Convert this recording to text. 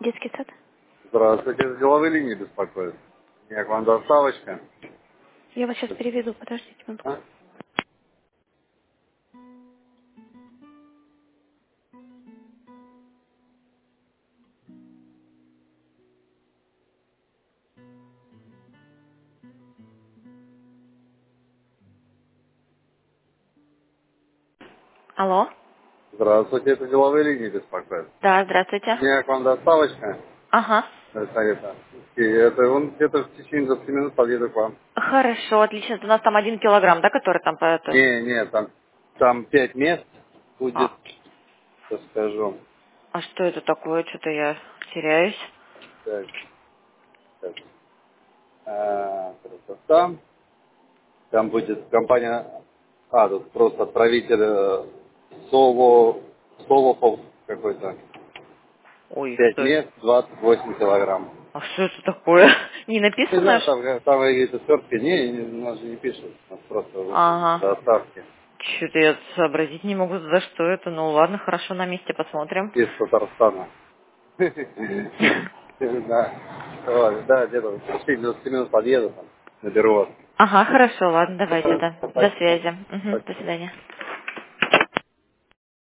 Детский сад. Здравствуйте, с деловой линии беспокоит. У меня к вам доставочка. Я вас сейчас переведу, подождите минутку. А? Алло. Здравствуйте, это деловые линии беспокоит. Да, У здравствуйте. меня к вам доставочка. Ага. Совета. И это он где-то в течение 20 минут подъеду к вам. Хорошо, отлично. Это у нас там 1 килограмм, да, который там по это? Не, там 5 мест будет, А, так скажу. а что это такое? Что-то я теряюсь. Так, так. Там, там будет компания, тут просто отправитель Солопов какой-то. Ой, 5 что это? мест, 28 килограмм. А что это такое? Не Не написано? знаю, там какие-то свертки. У нас же не пишут. У нас просто вот Ага. доставки Что-то я сообразить не могу, за что это. Ну ладно, хорошо, на месте посмотрим. из Татарстана. Да. Вот, да, где-то в течение 20 минут подъеду там, наберу вас. Ага, хорошо, ладно, давайте, да. До Спасибо. связи. До Спасибо. свидания.